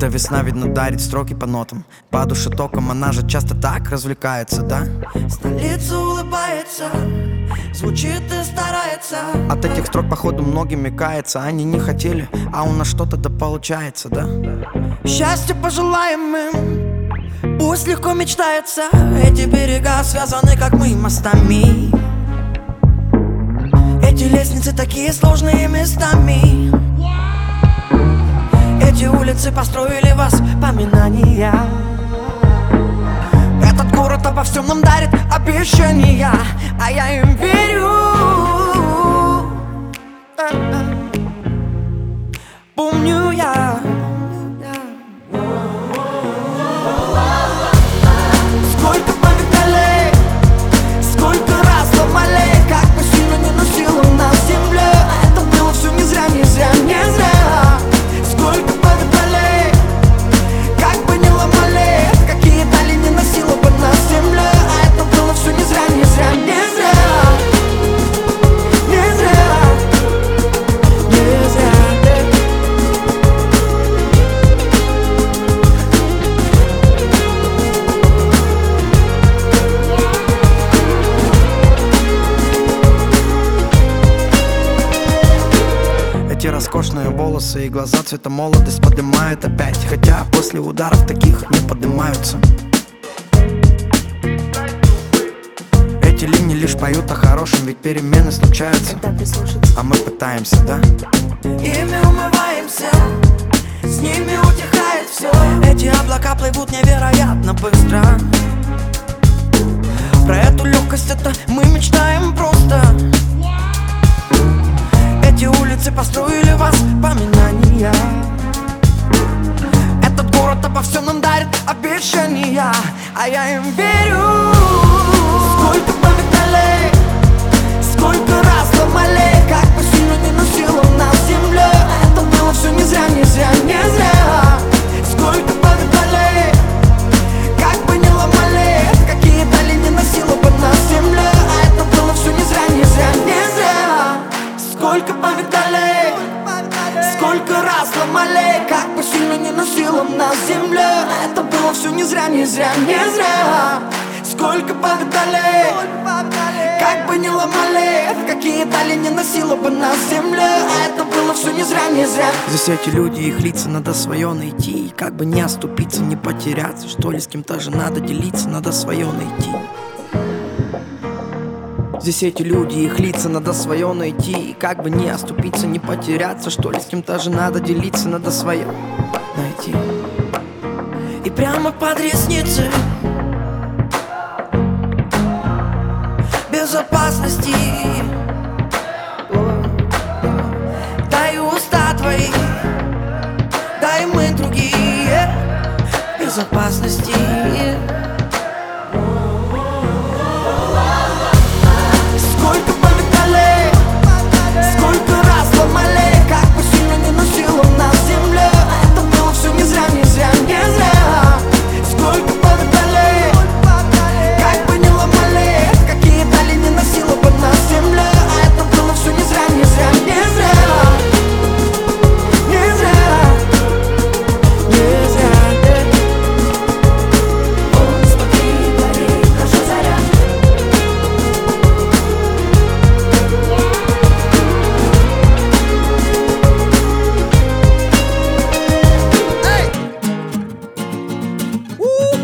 Эта весна, видно, дарит строки по нотам. По душе током, она же часто так развлекается, да? Столица улыбается, звучит и старается. От этих строк, походу, многими кается. Они не хотели, а у нас что-то да получается, да? Счастья пожелаем им, пусть легко мечтается. Эти берега связаны, как мы, мостами. Эти лестницы такие сложные местами. Эти улицы построили воспоминания. Этот город обо всем нам дарит обещания, а я им верю. Помню я. Сколько повидали, сколько раз ломали, как бы сильно не носило нас земля. Это было все не зря, не зря, не зря. Сколько повидали, как бы не ломали, какие дали не носила бы нас земля. А это было все не зря, не зря, не зря. Не зря, не зря. Эти роскошные волосы и глаза цвета молодость поднимают опять. Хотя после ударов таких не поднимаются. Эти линии лишь поют о хорошем, ведь перемены случаются. А мы пытаемся, да? Ими умываемся, с ними утихает все. Эти облака плывут невероятно быстро. Про эту легкость это мы мечтаем просто. Эти улицы построили воспоминания. Этот город обо всем нам дарит обещания, а я им верю. Сколько повидали, сколько раз ломали, как бы сильно не носила нас земля. Это было все не зря, не зря, не зря. Сколько повидали, как бы не ломали, какие дали не носила бы нас земля. А это было все не зря, не зря, не зря. Сколько повидали, сколько раз ломали, как бы сильно не носила нас земля. Это было все не зря, не зря, не зря. Сколько повидали, как бы не ломали, какие дали не носила бы нас земля. Это было все не зря, не зря. Здесь эти люди, их лица надо свое найти. И как бы не оступиться, не потеряться. Что ли, с кем-то же надо делиться, надо свое найти. Здесь эти люди, их лица надо свое найти. И как бы не оступиться, не потеряться. Что ли, с кем-то же надо делиться, надо свое найти. И прямо под ресницы безопасности. Дай уста твои, дай мы другие безопасности. Сколько повидали, сколько раз ломали, как бы сильно не носила нас земля. Это было все не зря, не зря, не зря. Сколько повидали, как бы не ломали, какие дали не носила бы нас земля. А это было все не зря, не зря, не зря. Не зря, не зря. О, смотри, горит наша заря. Эй!